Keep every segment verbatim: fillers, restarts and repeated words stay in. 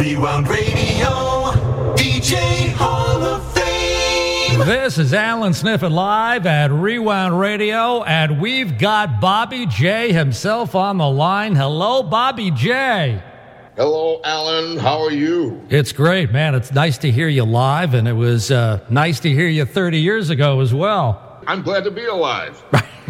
Rewound Radio, D J Hall of Fame. This is Alan Sniffen live at Rewound Radio, and we've got Bobby J himself on the line. Hello, Bobby J. Hello, Alan. How are you? It's great, man. It's nice to hear you live, and it was uh, nice to hear you thirty years ago as well. I'm glad to be alive.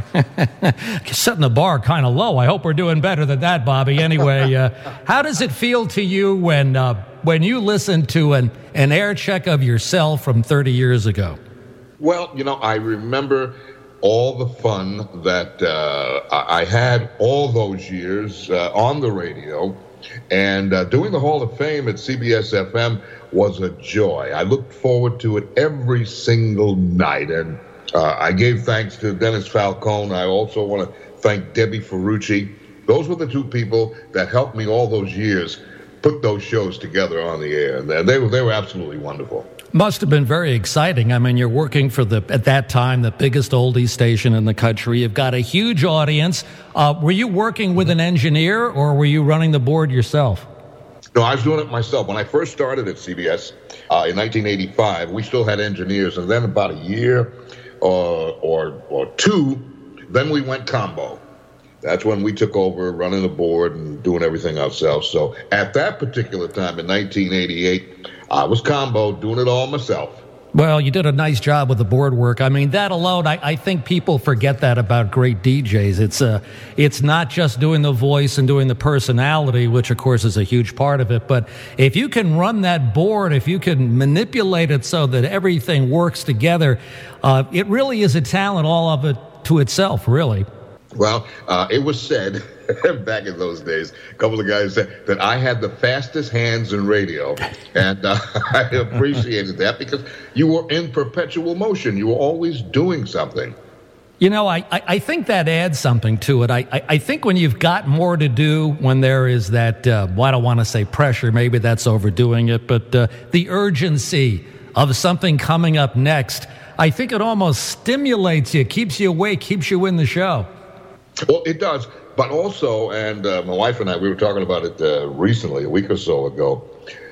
Setting the bar kind of low. I hope we're doing better than that, Bobby. Anyway, uh, how does it feel to you when uh, when you listen to an, an air check of yourself from thirty years ago? Well, you know, I remember all the fun that uh, I had all those years uh, on the radio. And uh, doing the Hall of Fame at C B S F M was a joy. I looked forward to it every single night. And uh, I gave thanks to Dennis Falcone. I also want to thank Debbie Ferrucci. Those were the two people that helped me all those years put those shows together on the air. And they were, they were absolutely wonderful. Must have been very exciting. I mean, you're working for, the at that time, the biggest oldies station in the country. You've got a huge audience. Uh, were you working with an engineer, or were you running the board yourself? No, I was doing it myself. When I first started at C B S uh, in nineteen eighty-five, we still had engineers. And then about a year or, or, or two, then we went combo. That's when we took over running the board and doing everything ourselves. So at that particular time in nineteen eighty-eight, I was combo, doing it all myself. Well, you did a nice job with the board work. I mean, that alone, I, I think people forget that about great D Js. It's uh, it's not just doing the voice and doing the personality, which, of course, is a huge part of it. But if you can run that board, if you can manipulate it so that everything works together, uh, it really is a talent all of it to itself, really. Well, uh, it was said back in those days, a couple of guys said that I had the fastest hands in radio, and uh, I appreciated that because you were in perpetual motion. You were always doing something. You know, I, I, I think that adds something to it. I, I, I think when you've got more to do, when there is that, uh, well, I don't want to say pressure, maybe that's overdoing it, but uh, the urgency of something coming up next, I think it almost stimulates you, keeps you awake, keeps you in the show. Well, it does, but also, and uh, my wife and I, we were talking about it uh, recently, a week or so ago,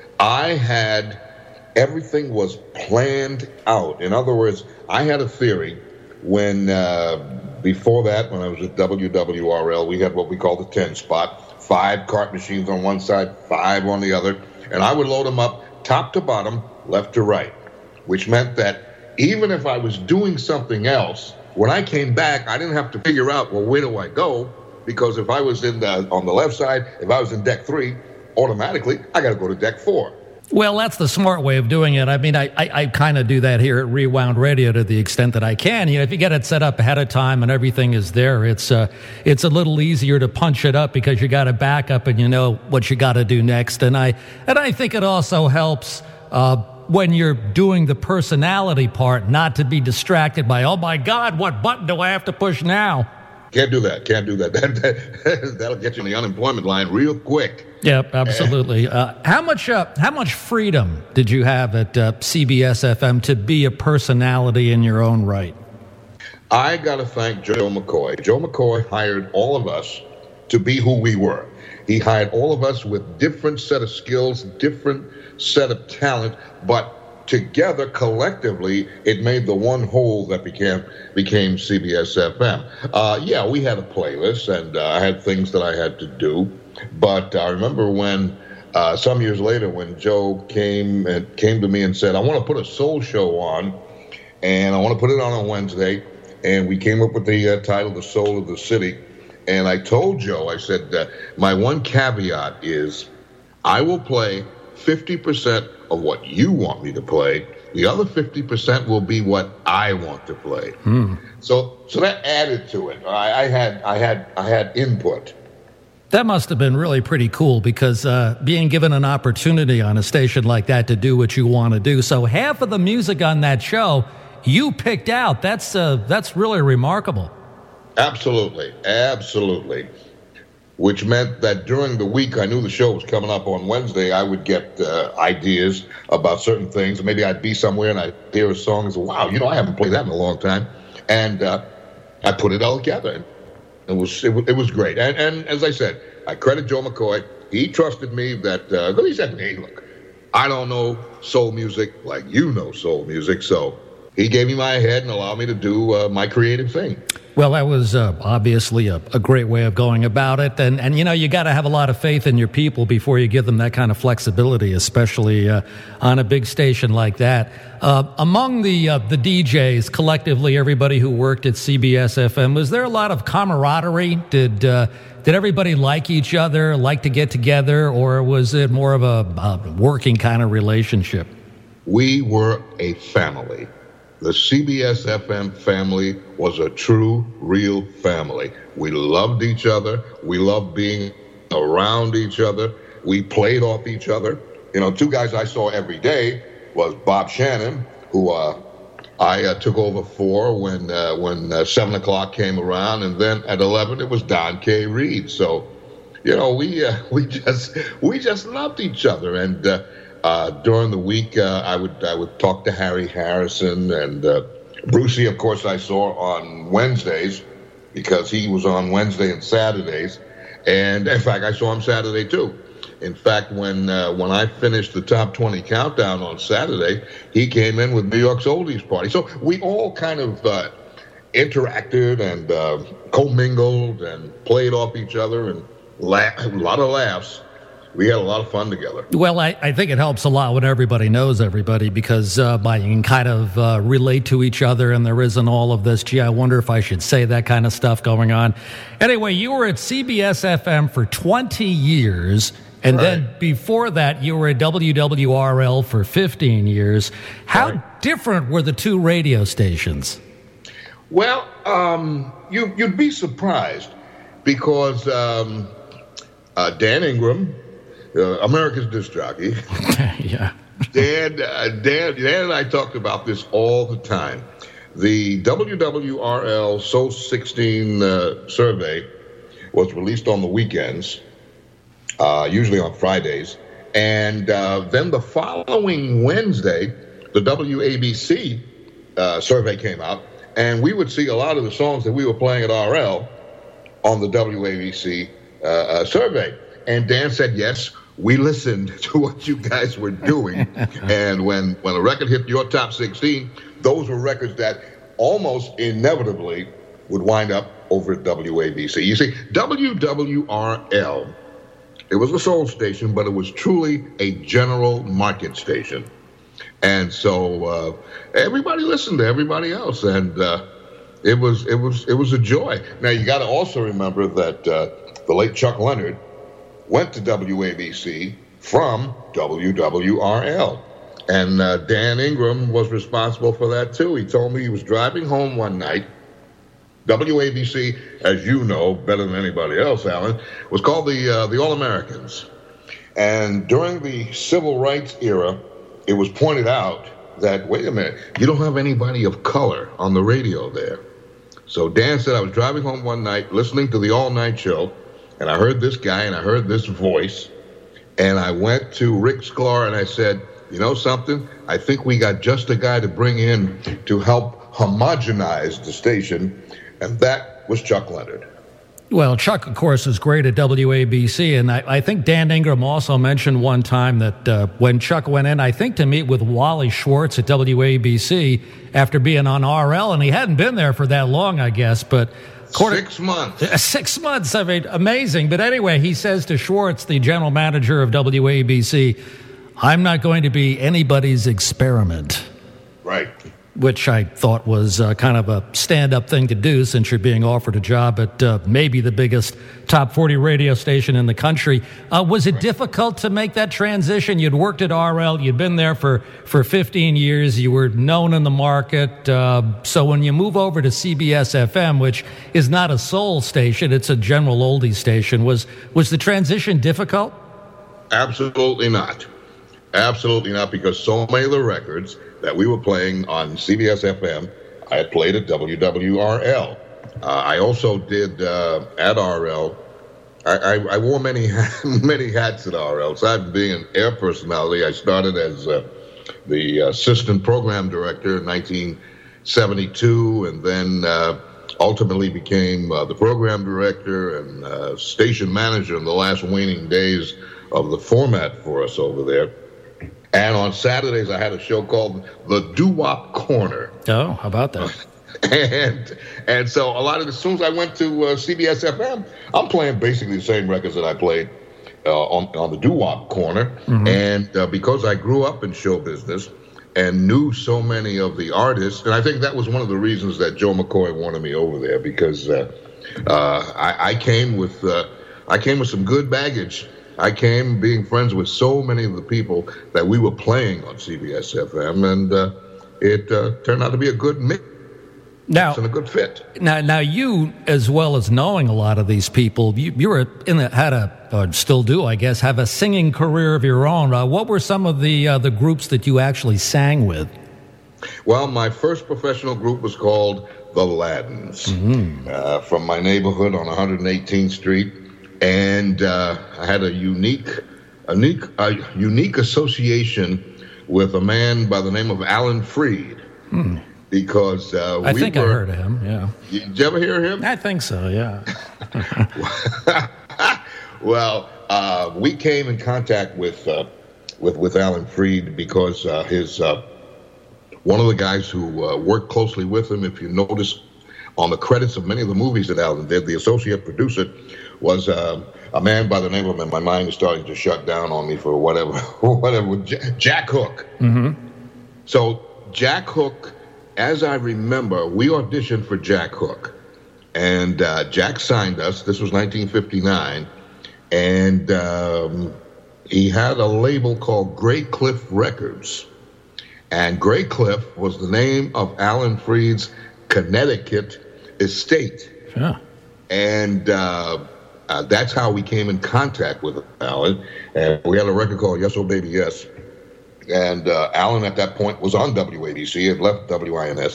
I had, everything was planned out. In other words, I had a theory when, uh, before that, when I was at W W R L, we had what we call the ten spot, five cart machines on one side, five on the other, and I would load them up top to bottom, left to right, which meant that even if I was doing something else, when I came back, I didn't have to figure out, well, where do I go? Because if I was in the, on the left side, if I was in deck three, automatically, I got to go to deck four. Well, that's the smart way of doing it. I mean, I, I, I kind of do that here at Rewound Radio to the extent that I can. You know, if you get it set up ahead of time and everything is there, it's uh, it's a little easier to punch it up because you got a backup and you know what you got to do next. And I and I think it also helps uh, when you're doing the personality part, not to be distracted by, oh my God, what button do I have to push now? Can't do that. Can't do that. that, that that'll get you on the unemployment line real quick. Yep, absolutely. Uh, how much uh, how much freedom did you have at uh, C B S F M to be a personality in your own right? I got to thank Joe McCoy. Joe McCoy hired all of us to be who we were. He hired all of us with different set of skills, different set of talent, but together, collectively, it made the one whole that became became C B S F M. Uh, yeah, we had a playlist, and uh, I had things that I had to do. But I remember when, uh, some years later, when Joe came and came to me and said, I want to put a soul show on, and I want to put it on on Wednesday, and we came up with the uh, title, The Soul of the City. And I told Joe, I said, uh, my one caveat is I will play fifty percent of what you want me to play. The other fifty percent will be what I want to play. Hmm. So so that added to it. I, I had I had I had input. That must have been really pretty cool because uh, being given an opportunity on a station like that to do what you want to do. So half of the music on that show you picked out. That's uh, that's really remarkable. Absolutely, absolutely. Which meant that during the week, I knew the show was coming up on Wednesday. I would get uh, ideas about certain things. Maybe I'd be somewhere and I'd hear a song and say, wow, you know, I haven't played that in a long time. And uh, I put it all together. It was it, it was great. And, and as I said, I credit Joe McCoy. he trusted me that, uh, he said, hey, look, I don't know soul music like you know soul music, so he gave me my head and allowed me to do uh, my creative thing. Well, that was uh, obviously a, a great way of going about it. And, and you know, you got to have a lot of faith in your people before you give them that kind of flexibility, especially uh, on a big station like that. Uh, among the uh, the D Js, collectively, everybody who worked at C B S F M, was there a lot of camaraderie? Did uh, did everybody like each other, like to get together, or was it more of a, a working kind of relationship? We were a family. The C B S F M family was a true, real family. We loved each other. We loved being around each other. We played off each other. You know, two guys I saw every day was Bob Shannon, who uh, I uh, took over for when uh, when uh, seven o'clock came around, and then at eleven it was Don K. Reed. So, you know, we uh, we just we just loved each other, and uh, uh, during the week uh, I would I would talk to Harry Harrison and uh, Brucey. Of course, I saw on Wednesdays because he was on Wednesday and Saturdays, and in fact, I saw him Saturday too. In fact, when uh, when I finished the top twenty countdown on Saturday, he came in with New York's Oldies Party. So we all kind of uh, interacted and uh, commingled and played off each other and laugh, a lot of laughs. We had a lot of fun together. Well, I, I think it helps a lot when everybody knows everybody because uh, by, you can kind of uh, relate to each other and there isn't all of this, gee, I wonder if I should say that kind of stuff going on. Anyway, you were at C B S F M for twenty years. And right. then before that, you were at W W R L for fifteen years. How right. different were the two radio stations? Well, um, you, you'd be surprised because um, uh, Dan Ingram, uh, America's disc jockey, yeah. Dan, uh, Dan, Dan and I talked about this all the time. The W W R L Soul sixteen uh, survey was released on the weekends. Uh, usually on Fridays. And uh, then the following Wednesday, the W A B C uh, survey came out, and we would see a lot of the songs that we were playing at R L on the W A B C uh, uh, survey. And Dan said, yes, we listened to what you guys were doing. And when, when a record hit your top sixteen, those were records that almost inevitably would wind up over at W A B C. You see, W W R L, it was a soul station, but it was truly a general market station. And so uh, everybody listened to everybody else, and uh, it was it was it was a joy. Now you got to also remember that uh, the late Chuck Leonard went to W A B C from W W R L, and uh, Dan Ingram was responsible for that too. He told me he was driving home one night. W A B C, as you know better than anybody else, Alan, was called the uh, the All-Americans. And during the Civil Rights era, it was pointed out that, wait a minute, you don't have anybody of color on the radio there. So Dan said, I was driving home one night listening to the all-night show, and I heard this guy and I heard this voice, and I went to Rick Sklar and I said, you know something? I think we got just a guy to bring in to help homogenize the station. And that was Chuck Leonard. Well, Chuck, of course, is great at W A B C, and I, I think Dan Ingram also mentioned one time that uh, when Chuck went in, I think to meet with Wally Schwartz at W A B C after being on R L, and he hadn't been there for that long, I guess, but... Six months. Uh, six months, I mean, amazing. But anyway, he says to Schwartz, the general manager of W A B C, I'm not going to be anybody's experiment. Right. Which I thought was uh, kind of a stand-up thing to do since you're being offered a job at uh, maybe the biggest top forty radio station in the country. Uh, was it right. difficult to make that transition? You'd worked at R L. You'd been there for, for fifteen years. You were known in the market. Uh, so when you move over to C B S F M, which is not a soul station, it's a general oldies station, was, was the transition difficult? Absolutely not. Absolutely not, because so many of the records that we were playing on C B S F M, I had played at W W R L. Uh, I also did uh, at R L. I, I, I wore many many hats at R L. Besides being an air personality, I started as uh, the assistant program director in nineteen seventy-two, and then uh, ultimately became uh, the program director and uh, station manager in the last waning days of the format for us over there. And on Saturdays, I had a show called The Doo-Wop Corner. Oh, how about that? and and so a lot of, as soon as I went to uh, C B S F M, I'm playing basically the same records that I played uh, on, on the Doo-Wop Corner. Mm-hmm. And uh, because I grew up in show business and knew so many of the artists, and I think that was one of the reasons that Joe McCoy wanted me over there, because uh, uh, I, I came with uh, I came with some good baggage. I came being friends with so many of the people that we were playing on C B S F M, and uh, it uh, turned out to be a good mix now, and a good fit. Now, now you, as well as knowing a lot of these people, you, you were in the, had a, or still do, I guess, have a singing career of your own. Uh, what were some of the uh, the groups that you actually sang with? Well, my first professional group was called the Laddins, mm-hmm. uh, from my neighborhood on one hundred eighteenth Street. And uh, I had a unique, a unique, a unique association with a man by the name of Alan Freed, hmm. because uh, I we think were, I heard of him. Yeah, did you ever hear him? I think so. Yeah. Well, uh, we came in contact with uh, with with Alan Freed because uh, his uh, one of the guys who uh, worked closely with him, if you notice on the credits of many of the movies that Alan did, the associate producer was uh, a man by the name of, and my mind is starting to shut down on me for whatever, whatever, Jack Hook. Mm-hmm. So Jack Hook, as I remember, we auditioned for Jack Hook, and uh, Jack signed us. This was nineteen fifty-nine, and um, he had a label called Grey Cliff Records, and Grey Cliff was the name of Alan Freed's Connecticut estate. Yeah. And uh, uh, that's how we came in contact with Alan. And we had a record called Yes, Oh Baby Yes. And uh, Alan at that point was on W A B C, had left W I N S.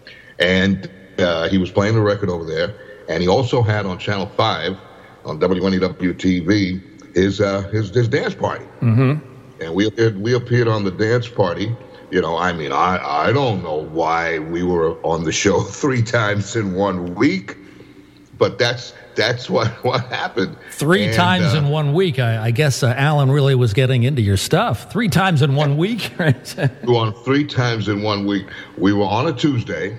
And uh, he was playing the record over there. And he also had on Channel five, on W N E W T V, his uh, his, his dance party. Mm-hmm. And we appeared, we appeared on the dance party. You know, I mean, I, I don't know why we were on the show three times in one week. But that's that's what, what happened. Three and, times uh, in one week. I, I guess uh, Alan really was getting into your stuff. Three times in one week. Right? We were on three times in one week. We were on a Tuesday.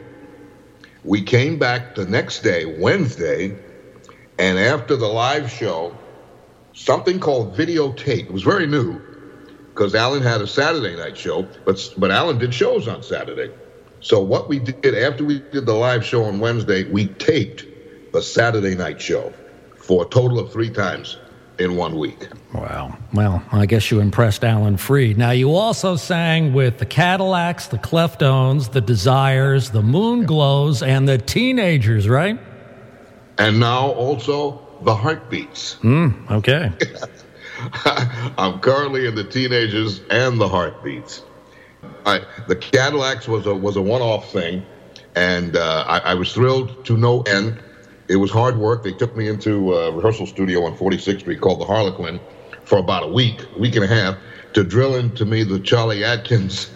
We came back the next day, Wednesday, and after the live show, something called videotape. It was very new because Alan had a Saturday night show, but but Alan did shows on Saturday. So what we did after we did the live show on Wednesday, we taped the Saturday night show for a total of three times in one week. Wow. Well, I guess you impressed Alan Freed. Now, you also sang with the Cadillacs, the Cleftones, the Desires, the Moonglows, and the Teenagers, right? And now also the Heartbeats. Mm, okay. I'm currently in the Teenagers and the Heartbeats. I, the Cadillacs was a was a one-off thing, and uh, I, I was thrilled to no end. It was hard work. They took me into a rehearsal studio on forty-sixth Street called the Harlequin for about a week, a week and a half, to drill into me the Charlie Atkins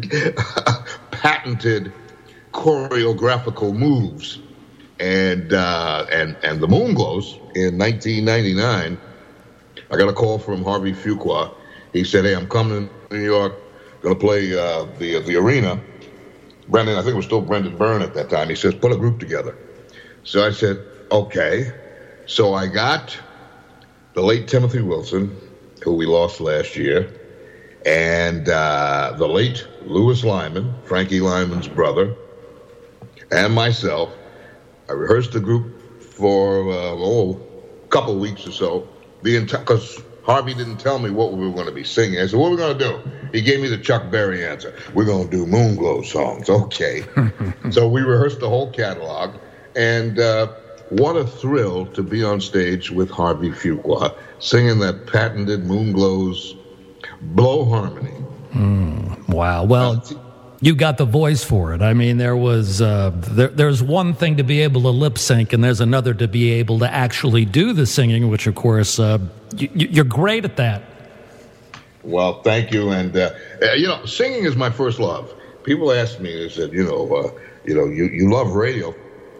patented choreographical moves. And uh, and and the Moonglows in nineteen ninety-nine, I got a call from Harvey Fuqua. He said, "Hey, I'm coming to New York, going to play uh, the the arena." Brendan, I think it was still Brendan Byrne at that time. He says, "Put a group together." So I said, okay. So I got the late Timothy Wilson, who we lost last year, and uh, the late Louis Lyman, Frankie Lyman's brother, and myself. I rehearsed the group for uh, oh, a couple of weeks or so. The entire, because Harvey didn't tell me what we were going to be singing. I said, "What are we going to do?" He gave me the Chuck Berry answer. "We're going to do Moonglow songs." Okay. So we rehearsed the whole catalog. And uh, what a thrill to be on stage with Harvey Fuqua singing that patented Moonglows blow harmony. Mm, wow. Well, you got the voice for it. I mean, there was uh, there, there's one thing to be able to lip sync, and there's another to be able to actually do the singing, which, of course, uh, you, you're great at that. Well, thank you. And, uh, you know, singing is my first love. People ask me, they said, you know, uh, you know, you, you love radio. Of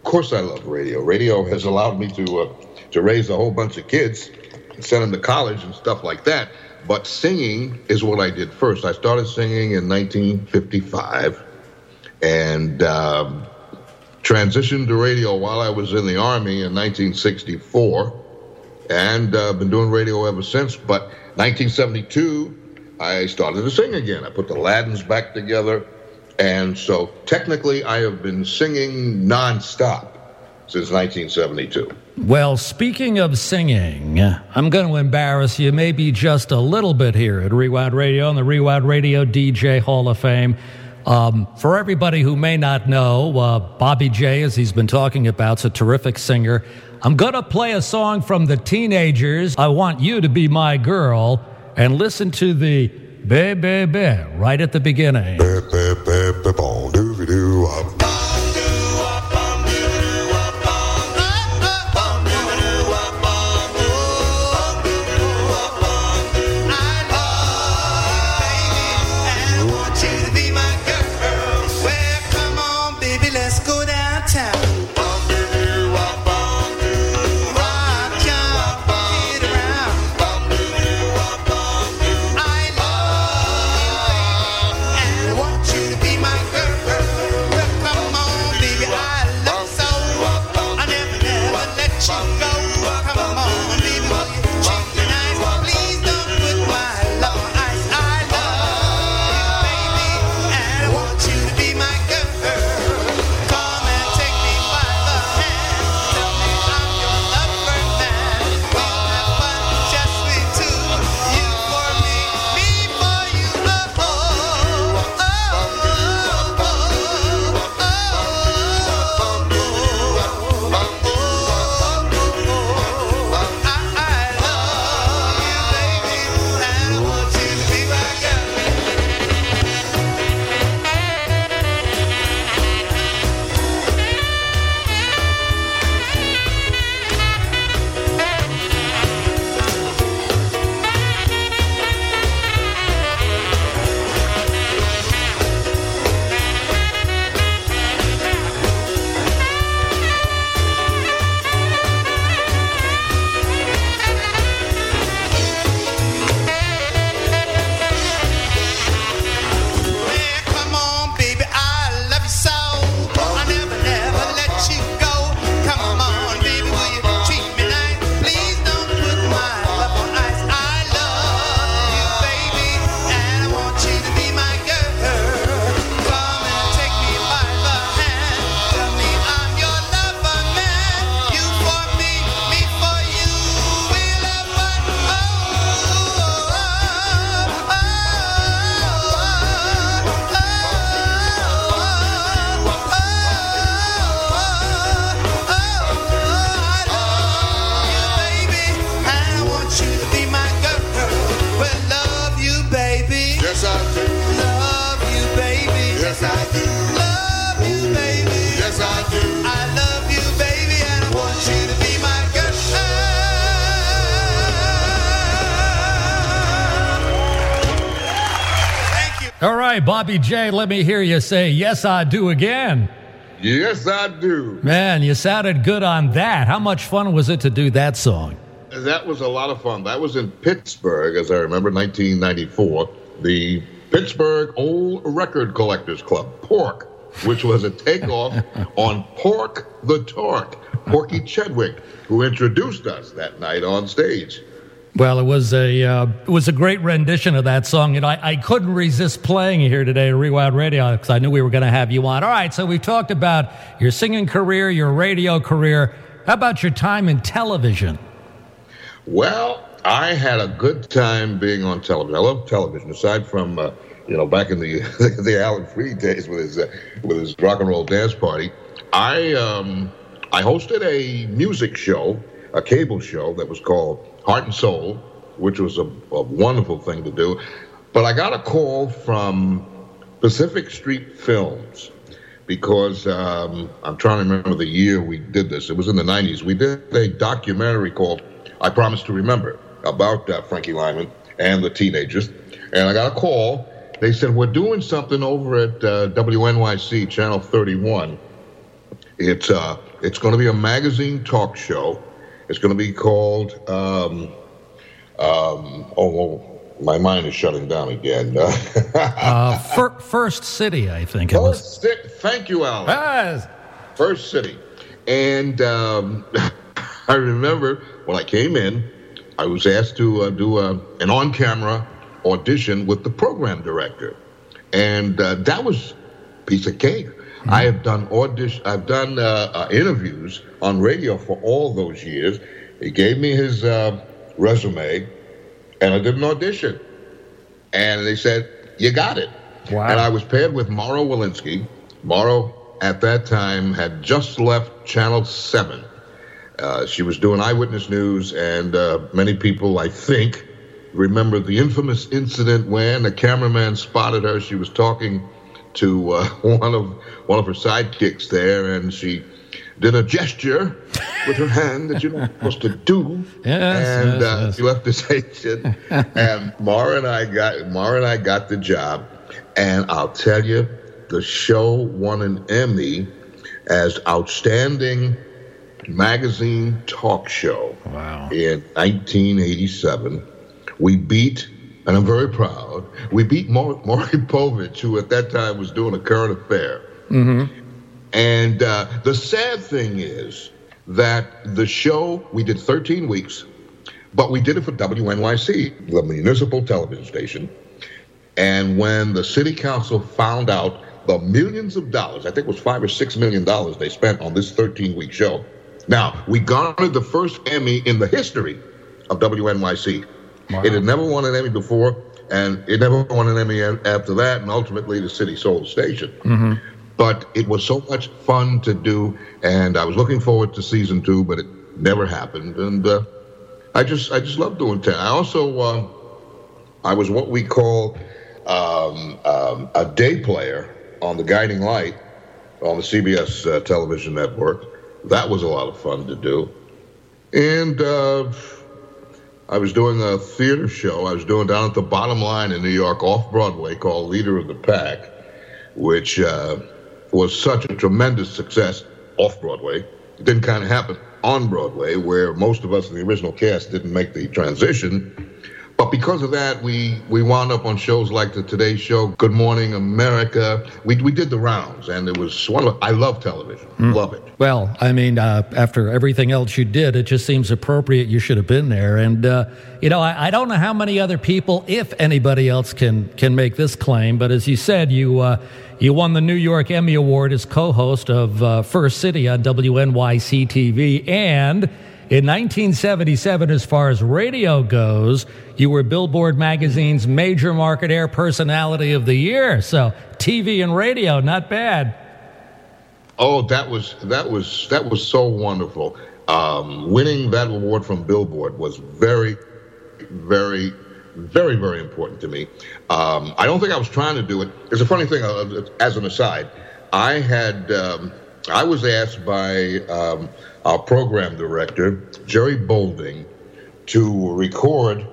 course I love radio. Radio has allowed me to uh, to raise a whole bunch of kids, send them to college and stuff like that. But singing is what I did first. I started singing in nineteen fifty-five and um, transitioned to radio while I was in the Army in nineteen sixty-four, and uh, been doing radio ever since. But nineteen seventy-two, I started to sing again. I put the Laddins back together, and so technically I have been singing nonstop since nineteen seventy-two. Well, speaking of singing, I'm going to embarrass you maybe just a little bit here at Rewind Radio and the Rewind Radio D J Hall of Fame. Um, for everybody who may not know, uh, Bobby J, as he's been talking about, is a terrific singer. I'm going to play a song from the Teenagers, I Want You to Be My Girl, and listen to the Be Be Be right at the beginning. Be, be, be, be, bon, doo-doo, um. All right, Bobby J, let me hear you say, yes, I do again. Yes, I do. Man, you sounded good on that. How much fun was it to do that song? That was a lot of fun. That was in Pittsburgh, as I remember, nineteen ninety-four. The Pittsburgh Old Record Collectors Club, PORC, which was a takeoff on Pork the Torque, Porky Chedwick, who introduced us that night on stage. Well, it was a uh, it was a great rendition of that song, and I, I couldn't resist playing it here today at Rewind Radio because I knew we were going to have you on. All right, so we've talked about your singing career, your radio career. How about your time in television? Well, I had a good time being on television. I love television, aside from uh, you know back in the the Alan Freed days with his uh, with his rock and roll dance party. I um, I hosted a music show, a cable show that was called Heart and Soul, which was a, a wonderful thing to do. But I got a call from Pacific Street Films because um, I'm trying to remember the year we did this. It was in the nineties. We did a documentary called I Promise to Remember about uh, Frankie Lyman and the Teenagers. And I got a call. They said, we're doing something over at uh, W N Y C, Channel thirty-one. It's uh, it's going to be a magazine talk show. It's going to be called, um, um, oh, well, my mind is shutting down again. uh, fir- First City, I think it was. First City. Thank you, Alan. Yes. First City. And um, I remember when I came in, I was asked to uh, do a, an on-camera audition with the program director. And uh, that was a piece of cake. Mm-hmm. I have done audition, I've done uh, uh, interviews on radio for all those years. He gave me his uh, resume, and I did an audition. And they said, you got it. Wow. And I was paired with Mauro Walensky. Mauro, at that time, had just left Channel seven. Uh, she was doing Eyewitness News, and uh, many people, I think, remember the infamous incident when the cameraman spotted her. She was talking to uh, one of one of her sidekicks there, and she did a gesture with her hand that you're not supposed to do. Yes, and yes, uh, yes. she left the station, and Mara and I got Mara and I got the job, and I'll tell you, the show won an Emmy as Outstanding Magazine Talk Show. Wow. In nineteen eighty-seven. We beat, and I'm very proud, we beat Maury Povich, who at that time was doing a current affair. Mm-hmm. And uh, the sad thing is that the show, we did thirteen weeks, but we did it for W N Y C, the municipal television station. And when the city council found out the millions of dollars, I think it was five or six million dollars they spent on this thirteen-week show. Now, we garnered the first Emmy in the history of W N Y C. Wow. It had never won an Emmy before, and it never won an Emmy after that, and ultimately the city sold the station. Mm-hmm. But it was so much fun to do, and I was looking forward to season two, but it never happened. And uh, I just I just love doing ten. I also, uh, I was what we call um, um, a day player on the Guiding Light on the C B S uh, television network. That was a lot of fun to do. And uh, I was doing a theater show I was doing down at the Bottom Line in New York off-Broadway called Leader of the Pack, which uh, was such a tremendous success off-Broadway. It didn't kind of happen on Broadway, where most of us in the original cast didn't make the transition. But because of that, we, we wound up on shows like the Today Show, Good Morning America. We we did the rounds, and it was one of, I love television, mm. love it. Well, I mean, uh, after everything else you did, it just seems appropriate you should have been there. And, uh, you know, I, I don't know how many other people, if anybody else can can make this claim, but as you said, you uh, you won the New York Emmy Award as co-host of uh, First City on W N Y C T V, and in nineteen seventy-seven, as far as radio goes, you were Billboard Magazine's Major Market Air Personality of the Year. So T V and radio, not bad. Oh, that was that was that was so wonderful. Um, winning that award from Billboard was very, very, very, very important to me. Um, I don't think I was trying to do it. It's a funny thing. Uh, as an aside, I had um, I was asked by um, our program director, Jerry Bolding, to record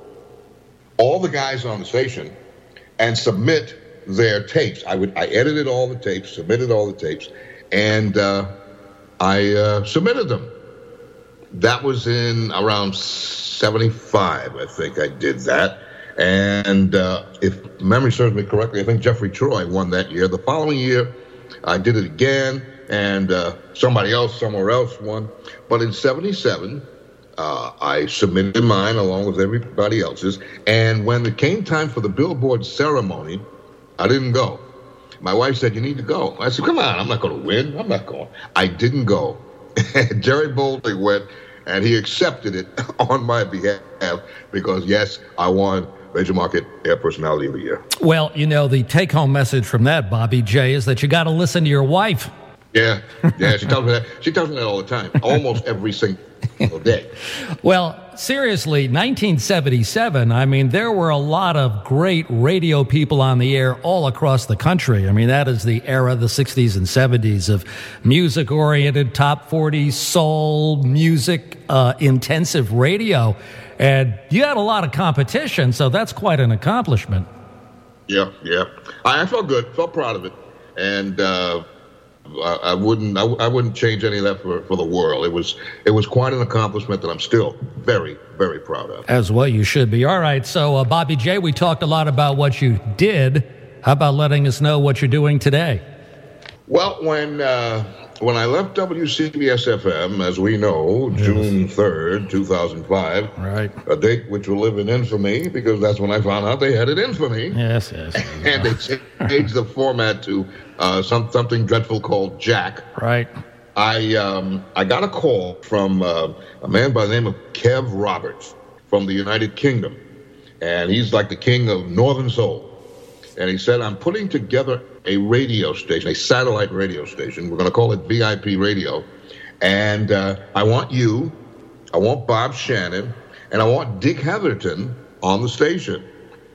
all the guys on the station and submit their tapes. I would I edited all the tapes, submitted all the tapes, and uh, I uh, submitted them. That was in around seventy-five, I think I did that. And uh, if memory serves me correctly, I think Jeffrey Troy won that year. The following year, I did it again, and uh, somebody else somewhere else won. But in seventy-seven, uh, I submitted mine along with everybody else's. And when it came time for the Billboard ceremony, I didn't go. My wife said, you need to go. I said, come on, I'm not going to win. I'm not going. I didn't go. Jerry Bolding went, and he accepted it on my behalf because, yes, I won Major Market Air Personality of the Year. Well, you know, the take-home message from that, Bobby J, is that you got to listen to your wife. Yeah, yeah, she tells me that. She tells me that all the time, almost every single day. Well, seriously, nineteen seventy-seven, I mean, there were a lot of great radio people on the air all across the country. I mean, that is the era, the sixties and seventies, of music-oriented, top forty, soul, music, uh, intensive radio. And you had a lot of competition, so that's quite an accomplishment. Yeah, yeah. I felt good, felt proud of it. And, uh, I, I wouldn't. I, I wouldn't change any of that for, for the world. It was. It was quite an accomplishment that I'm still very, very proud of. As well, you should be. All right. So, uh, Bobby J, we talked a lot about what you did. How about letting us know what you're doing today? Well, when uh, when I left W C B S F M, as we know, yes. June third, two thousand five, right, a date which will live in infamy because that's when I found out they had it infamy. Yes, yes. And they changed the format to uh, some something dreadful called Jack. Right. I um, I got a call from uh, a man by the name of Kev Roberts from the United Kingdom, and he's like the king of Northern Soul. And he said, I'm putting together a radio station, a satellite radio station. We're going to call it V I P Radio. And uh, I want you, I want Bob Shannon, and I want Dick Heatherton on the station.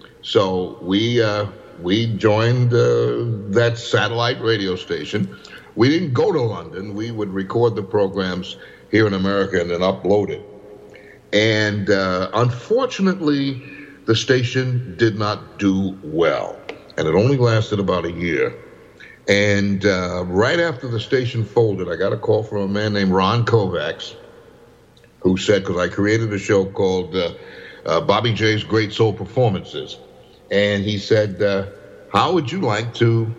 So we uh, we joined uh, that satellite radio station. We didn't go to London. We would record the programs here in America and then upload it. And uh, unfortunately, the station did not do well. And it only lasted about a year. And uh, right after the station folded, I got a call from a man named Ron Kovacs, who said, because I created a show called uh, uh, Bobby J's Great Soul Performances. And he said, uh, how would you like to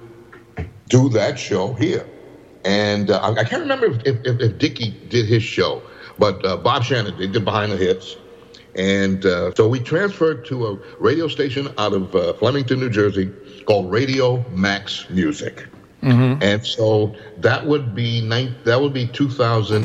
do that show here? And uh, I can't remember if, if, if Dickie did his show, but uh, Bob Shannon did, did Behind the Hits. And uh, so we transferred to a radio station out of uh, Flemington, New Jersey, called Radio Max Music. Mm-hmm. And so that would be nine, that would be two thousand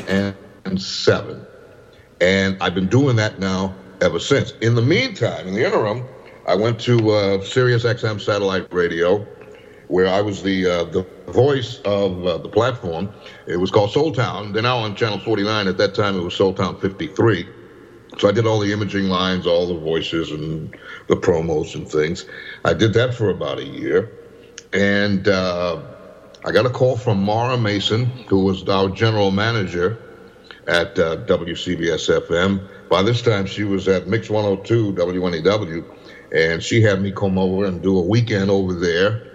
seven. And I've been doing that now ever since. In the meantime, in the interim, I went to uh, Sirius X M satellite radio, where I was the uh, the voice of uh, the platform. It was called Soul Town. They're now on channel forty-nine. At that time, it was Soul Town fifty-three. So I did all the imaging lines, all the voices and the promos and things. I did that for about a year. And uh, I got a call from Mara Mason, who was our general manager at uh, W C B S F M. By this time, she was at Mix one oh two, W N E W, and she had me come over and do a weekend over there.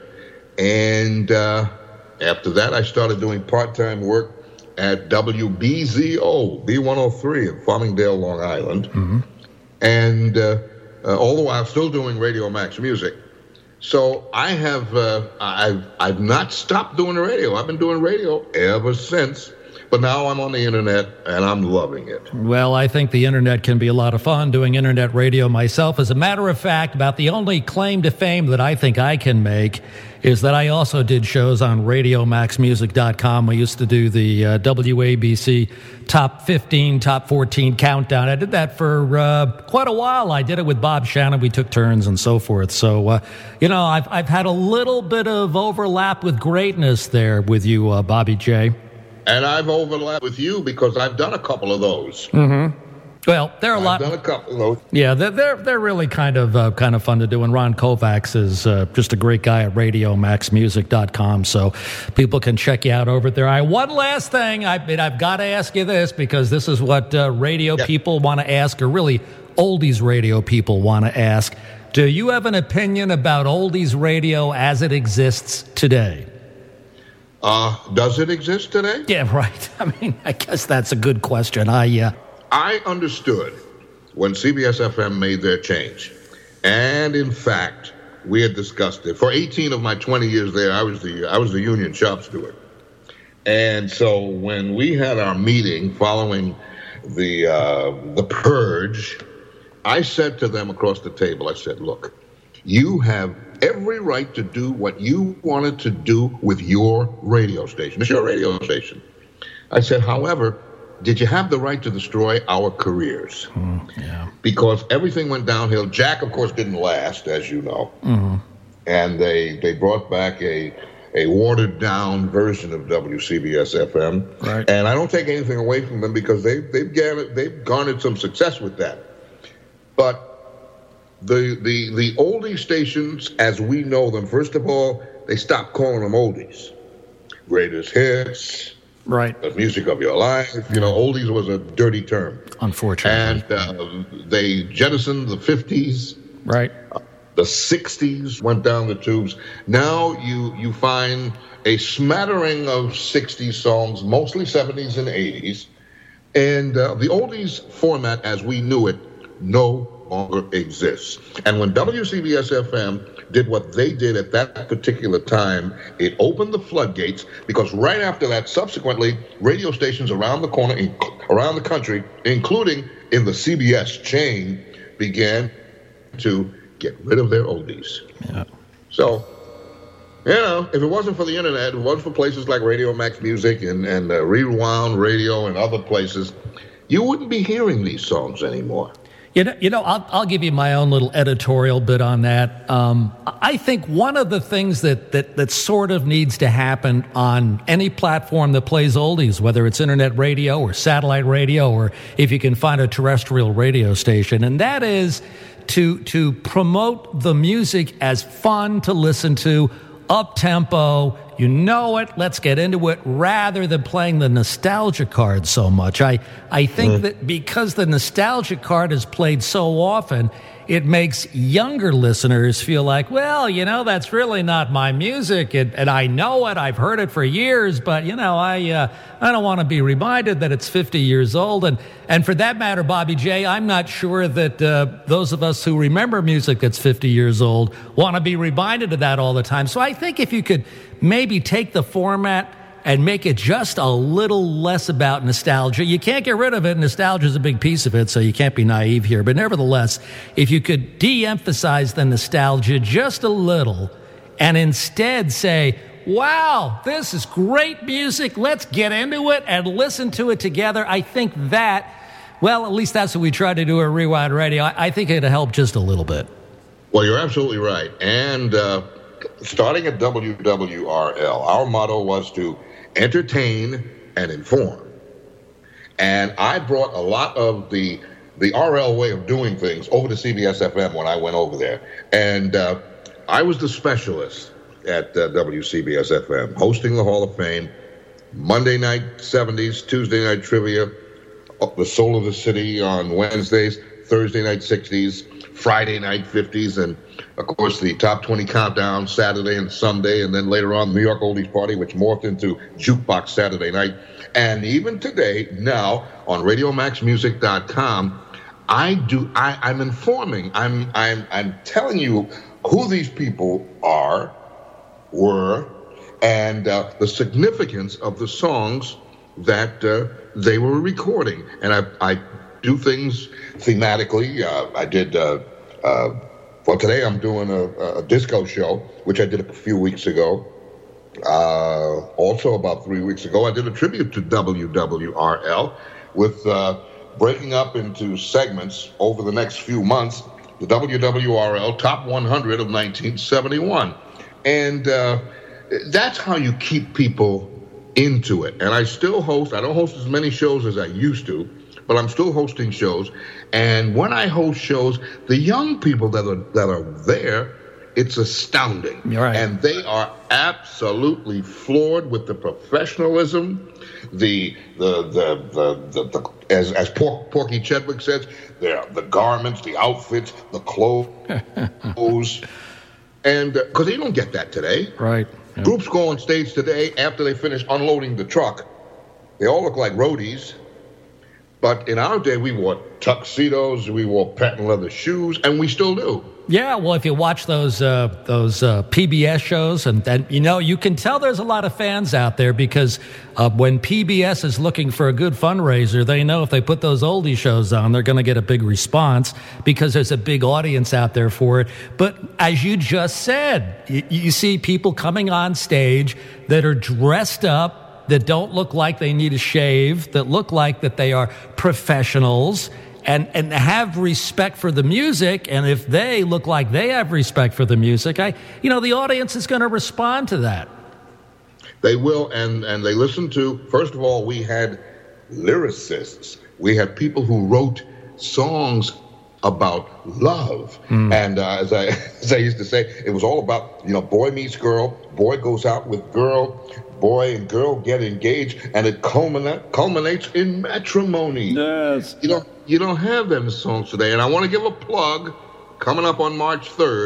And uh, after that, I started doing part-time work at W B Z O, B one oh three in Farmingdale, Long Island. Mm-hmm. And uh, uh, all the while still doing Radio Max Music. So I have, uh, I've, I've not stopped doing the radio. I've been doing radio ever since. But now I'm on the internet, and I'm loving it. Well, I think the internet can be a lot of fun, doing internet radio myself. As a matter of fact, about the only claim to fame that I think I can make is that I also did shows on radio max music dot com. We used to do the uh, W A B C Top fifteen, Top fourteen countdown. I did that for uh, quite a while. I did it with Bob Shannon. We took turns and so forth. So, uh, you know, I've, I've had a little bit of overlap with greatness there with you, uh, Bobby J. And I've overlapped with you because I've done a couple of those. Mm-hmm. Well, they're a I've lot. I've done a couple of those. Yeah, they're they're, they're really kind of uh, kind of fun to do. And Ron Kovacs is uh, just a great guy at radio max music dot com, so people can check you out over there. All right, one last thing. I mean, I've got to ask you this because this is what uh, radio yep. people want to ask, or really oldies radio people want to ask. Do you have an opinion about oldies radio as it exists today? Uh, does it exist today? Yeah, right. I mean, I guess that's a good question. I, uh... I understood when C B S F M made their change. And in fact, we had discussed it. For eighteen of my twenty years there, I was the I was the union shop steward. And so when we had our meeting following the uh, the purge, I said to them across the table, I said, look, you have every right to do what you wanted to do with your radio station. It's your radio station. I said, however, did you have the right to destroy our careers? Mm, yeah. Because everything went downhill. Jack, of course, didn't last, as you know. Mm-hmm. And they they brought back a a watered-down version of W C B S F M. Right. And I don't take anything away from them because they, they've, garnered, they've garnered some success with that. But The, the the oldie stations, as we know them, first of all, they stopped calling them oldies. Greatest hits, right? The music of your life. You know, oldies was a dirty term. Unfortunately. And uh, they jettisoned the fifties. Right. Uh, The sixties went down the tubes. Now you you find a smattering of sixties songs, mostly seventies and eighties. And uh, the oldies format as we knew it no longer exists. And when W C B S F M did what they did at that particular time, it opened the floodgates, because right after that, subsequently, radio stations around the corner, in, around the country, including in the C B S chain, began to get rid of their oldies. Yeah. So, you know, if it wasn't for the internet, if it wasn't for places like Radio Max Music and, and uh, Rewound Radio and other places, you wouldn't be hearing these songs anymore. You know, you know, I'll, I'll give you my own little editorial bit on that. Um, I think one of the things that, that, that sort of needs to happen on any platform that plays oldies, whether it's internet radio or satellite radio, or if you can find a terrestrial radio station, and that is to to promote the music as fun to listen to, up-tempo, you know it, let's get into it, rather than playing the nostalgia card so much. I, I think mm. that because the nostalgia card is played so often, it makes younger listeners feel like, well, you know, that's really not my music, and, and I know it, I've heard it for years, but, you know, I uh, I don't want to be reminded that it's fifty years old. And, and for that matter, Bobby J, I'm not sure that uh, those of us who remember music that's fifty years old want to be reminded of that all the time. So I think if you could maybe take the format and make it just a little less about nostalgia. You can't get rid of it. Nostalgia is a big piece of it, so you can't be naive here. But nevertheless, if you could de-emphasize the nostalgia just a little and instead say, wow, this is great music, let's get into it and listen to it together, I think that, well, at least that's what we try to do at Rewind Radio. I, I think it'd help just a little bit. Well, you're absolutely right. And uh, starting at W W R L, our motto was to entertain and inform. And I brought a lot of the the R L way of doing things over to C B S F M when I went over there. And uh, I was the specialist at uh, W C B S F M, hosting the Hall of Fame, Monday night seventies, Tuesday night trivia, the Soul of the City on Wednesdays, Thursday night sixties, Friday night fifties, and of course the Top twenty Countdown Saturday and Sunday, and then later on New York Oldies Party, which morphed into Jukebox Saturday Night. And even today, now on radio max music dot com, I do I, I'm informing, I'm I'm I'm telling you who these people are, were, and uh, the significance of the songs that uh, they were recording. And I I do things thematically. Uh, I did. Uh, uh, well, today I'm doing a, a disco show, which I did a few weeks ago. Uh, also, about three weeks ago, I did a tribute to W W R L with uh, breaking up into segments over the next few months, the W W R L Top one hundred of nineteen seventy-one. And uh, that's how you keep people into it. And I still host, I don't host as many shows as I used to, but I'm still hosting shows. And when I host shows, the young people that are that are there, it's astounding. You're right. And they are absolutely floored with the professionalism, the the the the, the, the as as Por- Porky Chedwick says, the the garments, the outfits, the clothes, and because uh, you don't get that today. Right. Yeah. Groups go on stage today after they finish unloading the truck. They all look like roadies. But in our day, we wore tuxedos, we wore patent leather shoes, and we still do. Yeah, well, if you watch those uh, those uh, P B S shows, and, and you know, you can tell there's a lot of fans out there because uh, when P B S is looking for a good fundraiser, they know if they put those oldie shows on, they're going to get a big response because there's a big audience out there for it. But as you just said, you, you see people coming on stage that are dressed up, that don't look like they need a shave, that look like that they are professionals, and, and have respect for the music. And if they look like they have respect for the music, I, you know, the audience is going to respond to that. They will, and, and they listen to, first of all, we had lyricists. We had people who wrote songs about love. Mm. And uh, as I as I used to say, it was all about, you know, boy meets girl, boy goes out with girl, boy and girl get engaged, and it culminate, culminates in matrimony. Yes. You know, you don't have them songs today. And I want to give a plug, coming up on March third,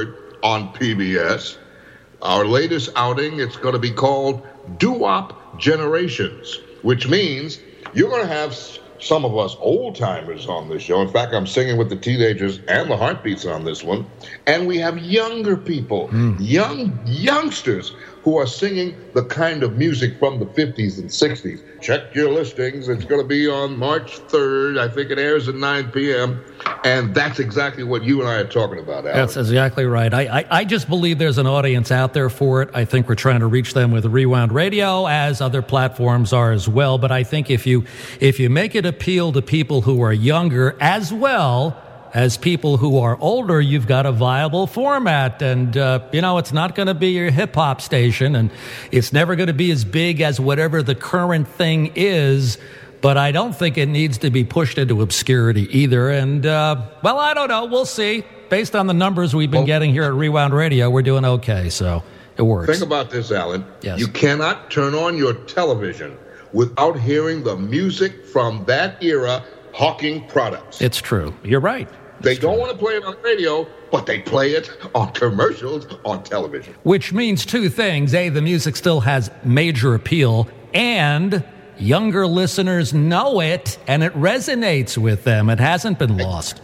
on P B S. Our latest outing, it's going to be called Doo-Wop Generations, which means you're going to have some of us old-timers on this show. In fact, I'm singing with the teenagers and the heartbeats on this one. And we have younger people, mm. young youngsters who are singing the kind of music from the fifties and sixties. Check your listings. It's going to be on March third. I think it airs at nine p.m. And that's exactly what you and I are talking about, Alan. That's exactly right. I, I, I just believe there's an audience out there for it. I think we're trying to reach them with Rewound Radio, as other platforms are as well. But I think if you if you make it appeal to people who are younger as well as people who are older, you've got a viable format. And, uh, you know, it's not going to be your hip-hop station, and it's never going to be as big as whatever the current thing is. But I don't think it needs to be pushed into obscurity either. And, uh, well, I don't know. We'll see. Based on the numbers we've been well, getting here at Rewound Radio, we're doing okay. So it works. Think about this, Alan. Yes. You cannot turn on your television without hearing the music from that era hawking products. It's true. You're right. They it's don't true. want to play it on radio, but they play it on commercials on television. Which means two things. A, the music still has major appeal, and younger listeners know it, and it resonates with them. It hasn't been lost.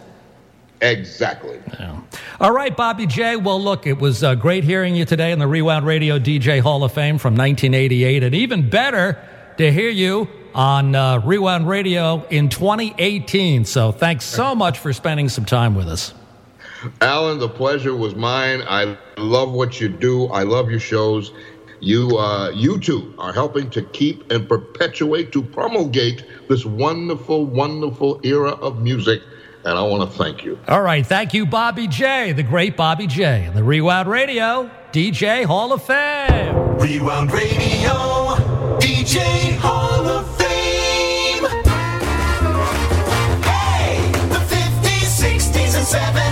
Exactly. Yeah. All right, Bobby J. Well, look, it was uh, great hearing you today in the Rewound Radio D J Hall of Fame from nineteen eighty-eight, and even better to hear you on uh, Rewound Radio in twenty eighteen. So thanks so much for spending some time with us. Alan, the pleasure was mine. I love what you do. I love your shows. You, uh, you two are helping to keep and perpetuate, to promulgate this wonderful, wonderful era of music, and I want to thank you. All right, thank you, Bobby J., the great Bobby J., the Rewound Radio D J Hall of Fame. Rewound Radio D J Hall of Fame. Hey, the fifties, sixties, and seventies.